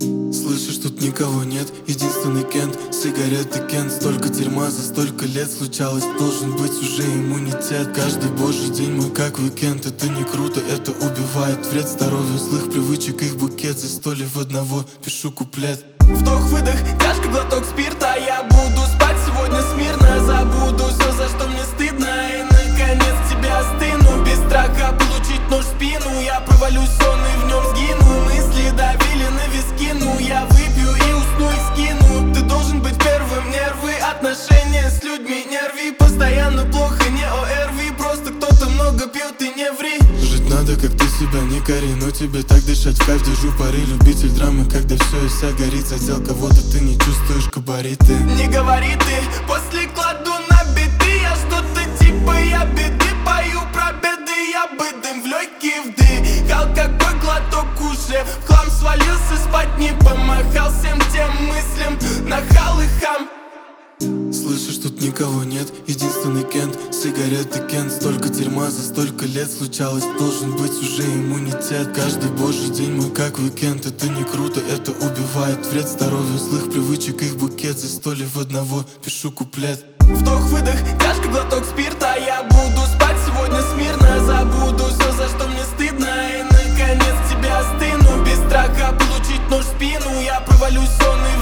Слышишь, тут никого нет, единственный Кент, сигареты Кент. Столько дерьма за столько лет случалось, должен быть уже иммунитет. Каждый божий день мой как уикенд, это не круто, это убивает. Вред здоровью, злых привычек, их букет. За 100 лет в одного пишу куплет. Вдох-выдох, тяжко глоток спирта. Я буду спать сегодня смирно, забуду все, за что мне стыдно. И наконец тебя остыну, без страха получить нож в спину. Я провалюсь в сон и в нем сгину, мысли давили на виски. Ну я выпью и усну и скину. Ты должен быть первым, нервы, отношения с людьми не рви. Постоянно плохо, не ОРВИ, просто кто-то много пьет и не ври. Жить надо, как ты себя не кори, но тебе так дышать в кайф. Держу пары, любитель драмы, когда все и вся горит. Задел кого-то, ты не чувствуешь габариты. Не говори ты, после кладу на биты. Я что-то типа я беды, пою про беды. Я бы дым в легкие вдых, алкоголь глоток уже в хлам свалился, спать не помахал всем тем мыслям, нахал и хам. Слышишь, тут никого нет, единственный Кент, сигареты Кент. Столько дерьма за столько лет случалось, должен быть уже иммунитет. Каждый божий день мой как уикенд, это не круто, это убивает. Вред здоровью, злых привычек, их букет. За 100 лет в одного пишу куплет. Вдох-выдох, тяжко глоток спирта. Я буду спать сегодня смирно, забуду все, за что мне стыдно. И наконец тебя остыну, без страха получить нож в спину. Я провалюсь в сон и